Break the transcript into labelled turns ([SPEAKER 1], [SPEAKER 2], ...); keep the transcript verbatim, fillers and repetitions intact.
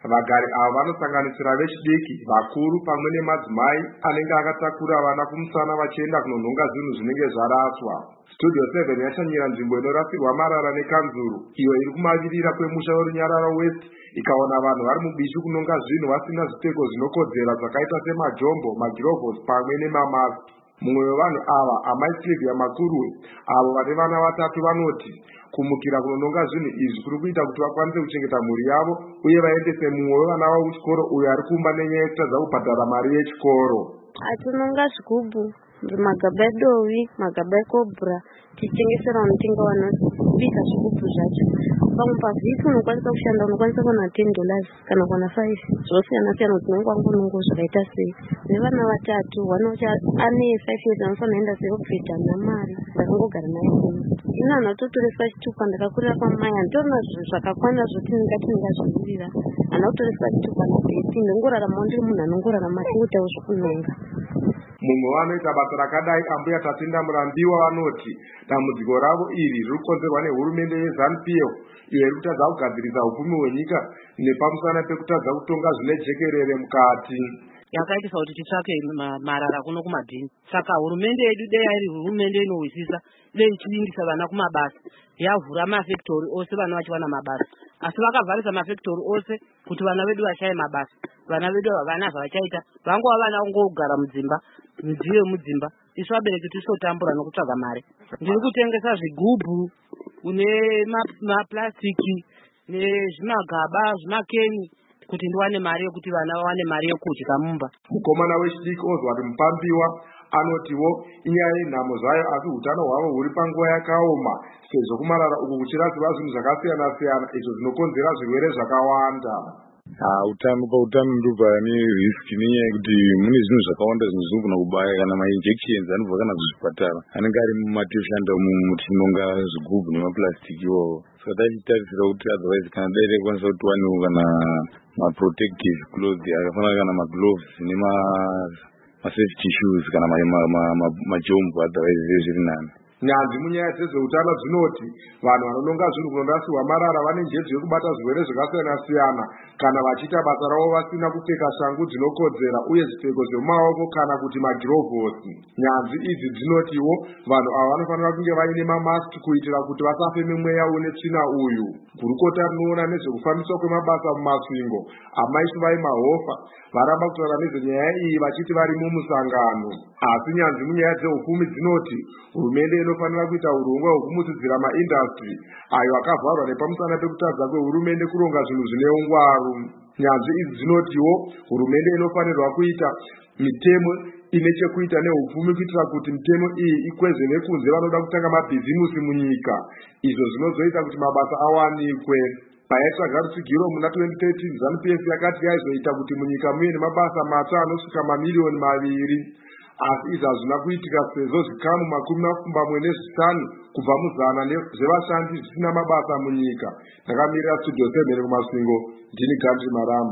[SPEAKER 1] Vagari ava vanosanganisira vechidiki, vakuru pamwe nemadzimai anenge akatakura vana kumusana vachienda kunonhonga zvinhu zvinenge zvaraswa. Studio seven yashanyira nzvimbo inorasirwa marara nekanzuru iyo iri kumavirira kwemusha weRunyararo West, ikaona vanhu vari mubishi kunonga zvinhu vasina zvipfeko zvinokodzera zvakaita semajombo, magirovhosi pamwe nemamasiki. Mumwe wevanhu ava, amai Sylvia Makurwe, avo vane vana vatatu, vanoti kumukira kunononga zvinhu izvi kuri kuita kuti vakwanise kuchengeta mhuri yavo uye vaendese mumwe wevana vavo kuchikoro uyo ari kumba nenyaya yekutadza kubhadhara mari yechikoro.
[SPEAKER 2] Atinonga zvigubhu, magaba edovi, magaba ekobhura, tichitengesera mutenga vanobika zvigubhu zvacho. Pamwe pavhiki unokwanisa kushanda, unokwanisa kuwana ten dollars kana kuwana five. Zvosiyana siyana kuti unenge wangonongo zvakaita sei. Nevana vatatu, wana ucha ane five years anofanira kuenda sekubvita namari dzakangogara naye kuno. Ina anototoreswa chitupa, ndakakurira kwamai anditorina zvinhu zvakakwana zvoti ndingazvimirira. Anotoreswa chitupa nabheti, ndongorarama ndiri munhu anongorarama achingitawo zvokunonga.
[SPEAKER 1] Mumwe wanoita basa rakadai, ambuya Tatinda Murambiwa, vanoti dambudziko ravo iri riri kukonzerwa nehurumende yeZANU-P F iyo iri kutadza kugadzirisa upfumi hwenyika nepamusana pekutadza kutonga zvine jekerere mukati.
[SPEAKER 3] Yakaitisa kuti titsvake marara kuno kumadhini. Saka hurumende yedu dei iri hurumende inohwisisa, dei ichiindisa vana kumabasa, yavhura mafektori ose vana vachiwana mabasa. Asi vakavharisa mafektori ose kuti vana vedu vashaye mabasa. Vana vedu havana zvavachaita, vangova vana vangogara mudzimba, midziyo yemudzimba. Isu vabereki tisotambura nokutsvaga mari. Ndiri kutengesa zvigubhu, une maplastiki, nezvimagaba, zvimakeni, kuti ndiwane mari yokuti vana vawane mari yokudya mumba.
[SPEAKER 1] Mukomana wechidiki Oswald Mupambiwa anotiwo inyaya yenhamo zvayo, asi utano hwavo huri panguva yakaoma sezvo kumarara uku kuchirasiwa zvinhu zvakasiyana siyana izvo zvinokonzera zvirwere zvakawanda.
[SPEAKER 4] Ah, utano pautano ndobva ne risk nenyaya yekuti mune zvinhu zvakawanda zvinhu zvinogona kubaya kana mainjections anobva kana kuzvipatara anenge ari mumatoshanda mutinonga zvigubhu nemaplastiki iwowo. Saka tachitarisira kuti otherwise kana dai rekwanisa kuti wanewo kana maprotective clothes akafanana kana magloves nemasafety shoes kana majombo, otherwise zviri nani.
[SPEAKER 1] Nyanzvi munyaya dzezveutano dzinoti vanhu vanononga zvinhu kunorasirwa marara vane njodzi yekubata zvirwere zvakasiyana siyana kana vachiita basa ravo vasina kupfeka shangu dzinokodzera uye zvipfeko zvemumaoko kana kuti magirovhosi. Nyanzvi idzi dzinotiwo vanhu ava vanofanira kunge vaine mamasiki kuitira kuti vasafeme mweya une tsvina uyu. Gurukota rinoona nezvekufambiswa kwemabasa mumasvingo, amai Suvai Mahofa, varamba kutaura nezvenyaya iyi vachiti vari mumusangano. Asi nyanzvi munyaya dzehupfumi dzinoti hurumende inofanira kuita urongwa hwekumusidzira maindastry ayo akavharwa nepamusana pekutadza kwehurumende kuronga zvinhu zvine ungwaru. Nyanzvi idzi dzinotiwo hurumende inofanirwa kuita mitemo ine chekuita nehupfumi kuitira kuti mitemo iyi ikwezve nekunze vanoda kutanga mabhizimusi munyika, izvo zvinozoita kuti mabasa awanikwe. Payaitsvaga rutsigiro muna twenty thirteen, ZANU-P F yakati yaizoita kuti munyika muye nemabasa matsva anosvika mamiliyoni maviri. Asi izvi hazvina kuitika sezvo zvikamu makumi mapfumbamwe nezvishanu kubva muzana zvevashandi zvisina mabasa munyika. Ndakamirira Studio seven kumasvingo, ndini Gandhi Maramba.